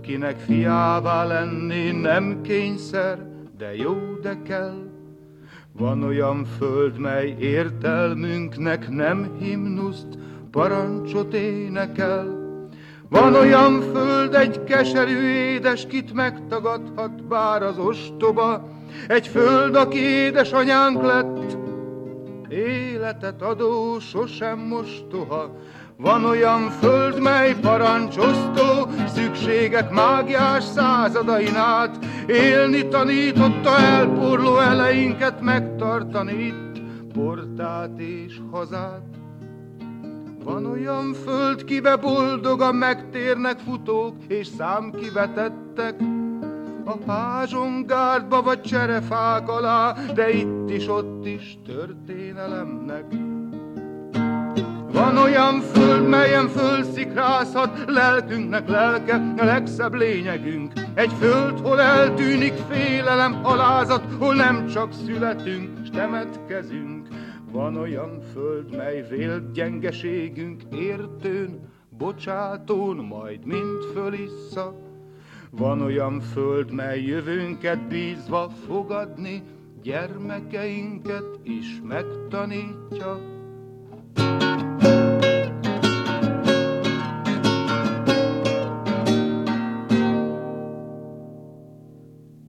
Senkinek fiává lenni nem kényszer, de jó, de kell. Van olyan föld, mely értelmünknek nem himnuszt, parancsot énekel. Van olyan föld, egy keserű édes, kit megtagadhat bár az ostoba. Egy föld, aki édesanyánk lett, életet adó, sosem mostoha. Van olyan föld, mely parancsosztó, szükségek mágiás századain át. Élni tanította elporló eleinket, megtartani itt portát és hazát. Van olyan föld, kibe boldogan megtérnek futók és számkivetettek, a pázsongárdba vagy cserefák alá, de itt is, ott is történelemnek. Van olyan föld, melyen fölszikrázhat lelkünknek lelke, a legszebb lényegünk. Egy föld, hol eltűnik félelem, alázat, hol nem csak születünk, s temetkezünk. Van olyan föld, mely vélt gyengeségünk értőn, bocsátón, majd mind fölissza. Van olyan föld, mely jövőnket bízva fogadni, gyermekeinket is megtanítja.